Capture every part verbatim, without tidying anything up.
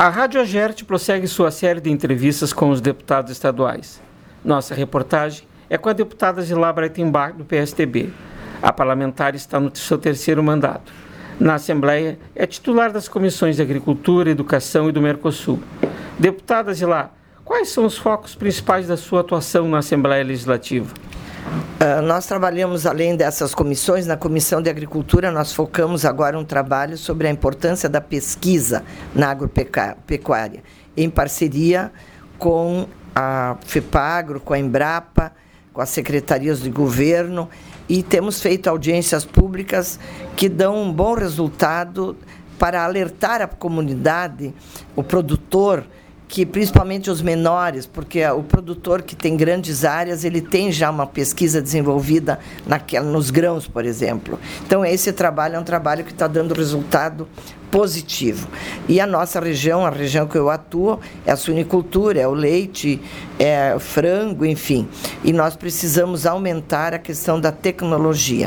A Rádio Agerte prossegue sua série de entrevistas com os deputados estaduais. Nossa reportagem é com a deputada Zilá Breitenbach, do P S D B. A parlamentar está no seu terceiro mandato. Na Assembleia, é titular das comissões de Agricultura, Educação e do Mercosul. Deputada Zilá, quais são os focos principais da sua atuação na Assembleia Legislativa? Uh, nós trabalhamos, além dessas comissões, na Comissão de Agricultura, nós focamos agora um trabalho sobre a importância da pesquisa na agropecuária, em parceria com a FEPAGRO, com a Embrapa, com as secretarias de governo, e temos feito audiências públicas que dão um bom resultado para alertar a comunidade, o produtor, que principalmente os menores, porque o produtor que tem grandes áreas, ele tem já uma pesquisa desenvolvida naquela, nos grãos, por exemplo. Então, esse trabalho é um trabalho que está dando resultado positivo. E a nossa região, a região que eu atuo, é a suinicultura, é o leite, é o frango, enfim. E nós precisamos aumentar a questão da tecnologia.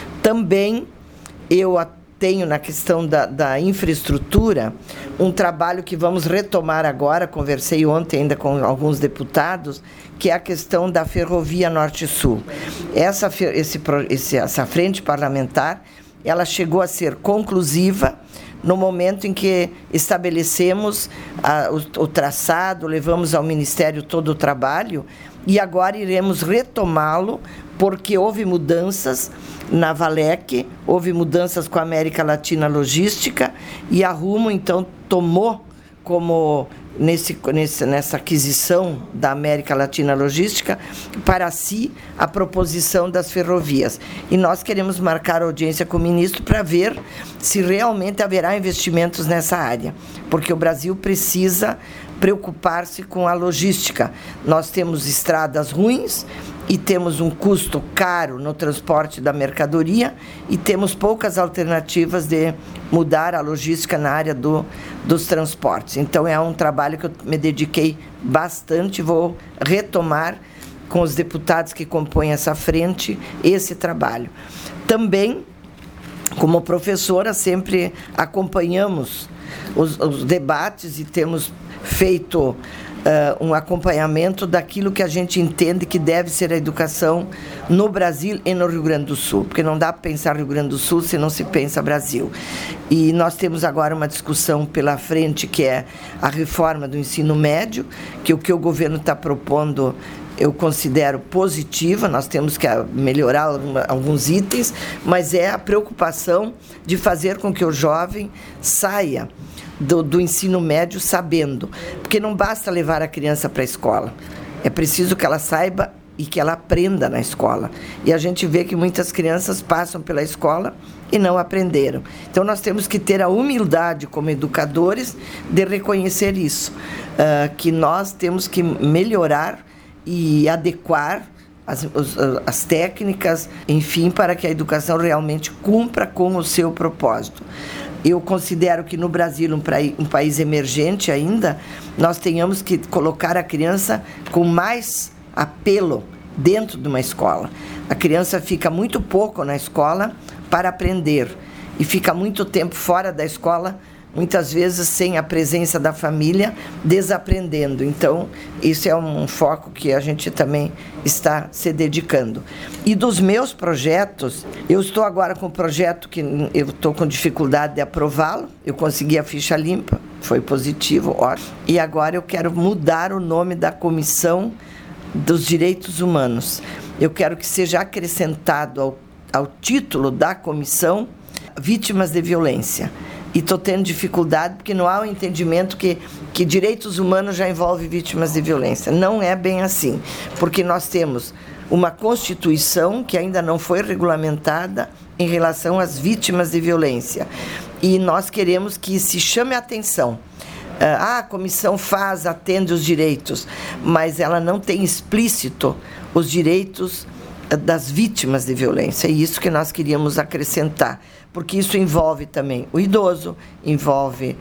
Também eu atuo tenho na questão da, da infraestrutura um trabalho que vamos retomar agora, conversei ontem ainda com alguns deputados, que é a questão da ferrovia Norte-Sul. Essa, esse, esse, essa frente parlamentar, ela chegou a ser conclusiva no momento em que estabelecemos a, o, o traçado, levamos ao Ministério todo o trabalho e agora iremos retomá-lo, porque houve mudanças na Valec, houve mudanças com a América Latina Logística e a Rumo, então, tomou como, nesse, nesse, nessa aquisição da América Latina Logística, para si a proposição das ferrovias. E nós queremos marcar audiência com o ministro para ver se realmente haverá investimentos nessa área, porque o Brasil precisa preocupar-se com a logística. Nós temos estradas ruins e temos um custo caro no transporte da mercadoria e temos poucas alternativas de mudar a logística na área do, dos transportes. Então, é um trabalho que eu me dediquei bastante, vou retomar com os deputados que compõem essa frente esse trabalho. Também, como professora, sempre acompanhamos os, os debates e temos feito Uh, um acompanhamento daquilo que a gente entende que deve ser a educação no Brasil e no Rio Grande do Sul, porque não dá para pensar Rio Grande do Sul se não se pensa Brasil. E nós temos agora uma discussão pela frente, que é a reforma do ensino médio, que o que o governo está propondo eu considero positiva, nós temos que melhorar alguns itens, mas é a preocupação de fazer com que o jovem saia Do, do ensino médio sabendo, porque não basta levar a criança para a escola, é preciso que ela saiba e que ela aprenda na escola, e a gente vê que muitas crianças passam pela escola e não aprenderam. Então nós temos que ter a humildade como educadores de reconhecer isso, uh, que nós temos que melhorar e adequar As, as técnicas, enfim, para que a educação realmente cumpra com o seu propósito. Eu considero que no Brasil, um, praí, um país emergente ainda, nós tenhamos que colocar a criança com mais apelo dentro de uma escola. A criança fica muito pouco na escola para aprender e fica muito tempo fora da escola, muitas vezes sem a presença da família, desaprendendo. Então, isso é um foco que a gente também está se dedicando. E dos meus projetos, eu estou agora com um projeto que eu estou com dificuldade de aprová-lo, eu consegui a ficha limpa, foi positivo, ótimo. E agora eu quero mudar o nome da Comissão dos Direitos Humanos. Eu quero que seja acrescentado ao, ao título da comissão Vítimas de Violência. E estou tendo dificuldade porque não há o entendimento que, que direitos humanos já envolve vítimas de violência. Não é bem assim, porque nós temos uma Constituição que ainda não foi regulamentada em relação às vítimas de violência. E nós queremos que se chame a atenção. Ah, a comissão faz, atende os direitos, mas ela não tem explícito os direitos das vítimas de violência. É isso que nós queríamos acrescentar, porque isso envolve também o idoso, envolve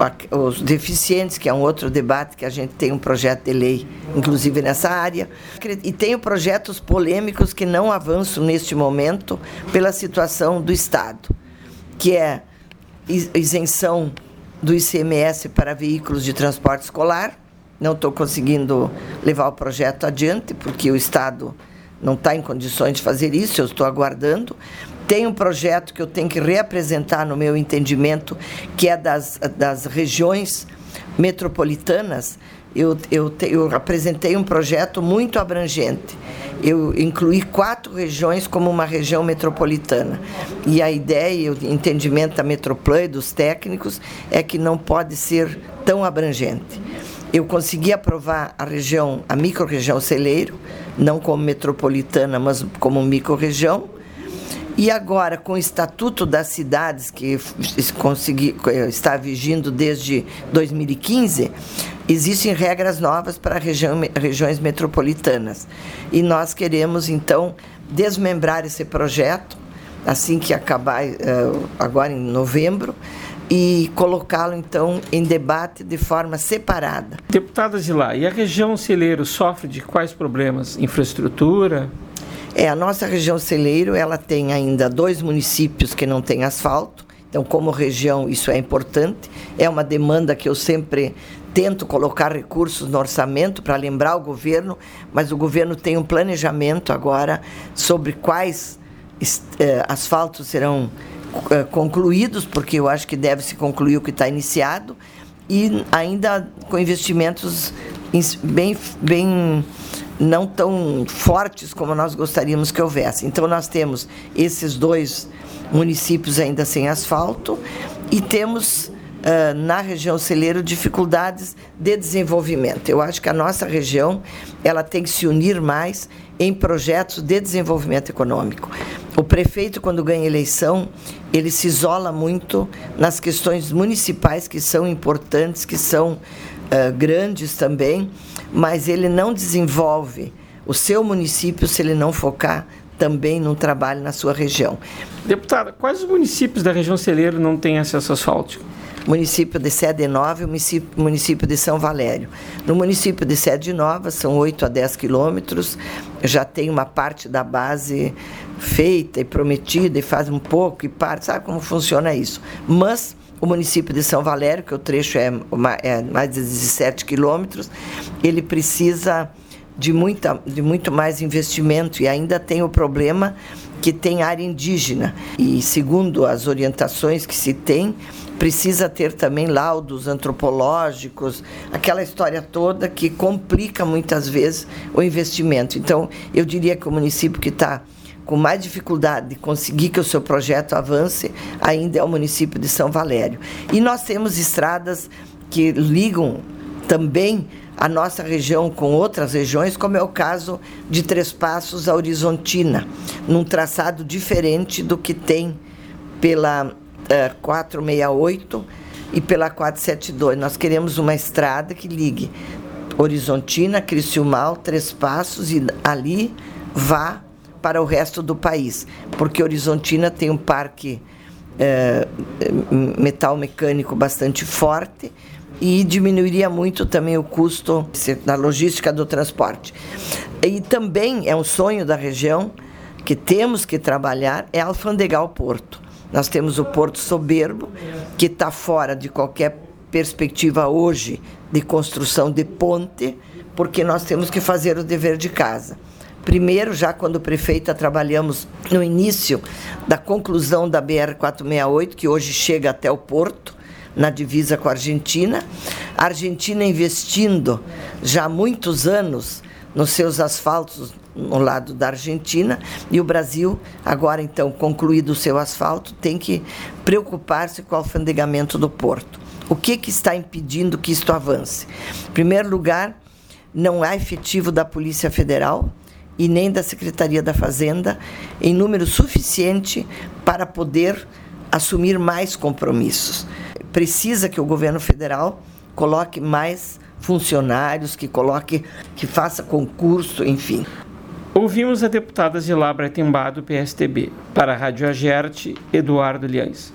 os deficientes, que é um outro debate, que a gente tem um projeto de lei, inclusive nessa área, e tenho projetos polêmicos que não avançam neste momento pela situação do Estado, que é isenção do I C M S para veículos de transporte escolar. Não estou conseguindo levar o projeto adiante, porque o Estado não está em condições de fazer isso, eu estou aguardando. Tem um projeto que eu tenho que reapresentar no meu entendimento, que é das, das regiões metropolitanas. Eu, eu, te, eu apresentei um projeto muito abrangente. Eu incluí quatro regiões como uma região metropolitana. E a ideia e o entendimento da Metroplan e dos técnicos é que não pode ser tão abrangente. Eu consegui aprovar a região, a microrregião Celeiro, não como metropolitana, mas como microrregião. E agora, com o Estatuto das Cidades, que consegui, está vigindo desde dois mil e quinze, existem regras novas para região, regiões metropolitanas. E nós queremos, então, desmembrar esse projeto, assim que acabar, agora em novembro, e colocá-lo, então, em debate de forma separada. Deputada Zilá, e a região Celeiro sofre de quais problemas? Infraestrutura? É, a nossa região Celeiro, ela tem ainda dois municípios que não têm asfalto. Então, como região, isso é importante. É uma demanda que eu sempre tento colocar recursos no orçamento para lembrar o governo, mas o governo tem um planejamento agora sobre quais eh, asfaltos serão eh, concluídos, porque eu acho que deve se concluir o que está iniciado, e ainda com investimentos bem... bem não tão fortes como nós gostaríamos que houvesse. Então, nós temos esses dois municípios ainda sem asfalto e temos, uh, na região Celeiro, dificuldades de desenvolvimento. Eu acho que a nossa região ela tem que se unir mais em projetos de desenvolvimento econômico. O prefeito, quando ganha eleição, ele se isola muito nas questões municipais, que são importantes, que são uh, grandes também, mas ele não desenvolve o seu município se ele não focar também no trabalho na sua região. Deputada, quais os municípios da região Celeiro não têm acesso asfáltico? Município de Sede Nova e o município, município de São Valério. No município de Sede Nova, são oito a dez quilômetros, já tem uma parte da base feita e prometida, e faz um pouco, e parte, sabe como funciona isso. Mas o município de São Valério, que o trecho é, uma, é mais de dezessete quilômetros, ele precisa de, muita, de muito mais investimento, e ainda tem o problema que tem área indígena. E, segundo as orientações que se tem, precisa ter também laudos antropológicos, aquela história toda que complica muitas vezes o investimento. Então, eu diria que o município que está com mais dificuldade de conseguir que o seu projeto avance, ainda é o município de São Valério. E nós temos estradas que ligam também a nossa região com outras regiões, como é o caso de Três Passos a Horizontina, num traçado diferente do que tem pela uh, quatrocentos e sessenta e oito e pela quatrocentos e setenta e dois. Nós queremos uma estrada que ligue Horizontina, Criciúmal, Três Passos, e ali vá para o resto do país, porque Horizontina tem um parque é, metal mecânico bastante forte e diminuiria muito também o custo da logística do transporte. E também é um sonho da região que temos que trabalhar, é alfandegar o porto. Nós temos o Porto Soberbo, que está fora de qualquer perspectiva hoje de construção de ponte, porque nós temos que fazer o dever de casa. Primeiro, já quando prefeita, trabalhamos no início da conclusão da B R quatrocentos e sessenta e oito, que hoje chega até o Porto, na divisa com a Argentina. A Argentina investindo já há muitos anos nos seus asfaltos no lado da Argentina, e o Brasil, agora então concluído o seu asfalto, tem que preocupar-se com o alfandegamento do Porto. O que, que está impedindo que isto avance? Em primeiro lugar, não há efetivo da Polícia Federal e nem da Secretaria da Fazenda em número suficiente para poder assumir mais compromissos. Precisa que o governo federal coloque mais funcionários, que coloque, que faça concurso, enfim. Ouvimos a deputada Zilá Breitenbach, do P S D B. Para a Rádio Agerte, Eduardo Liães.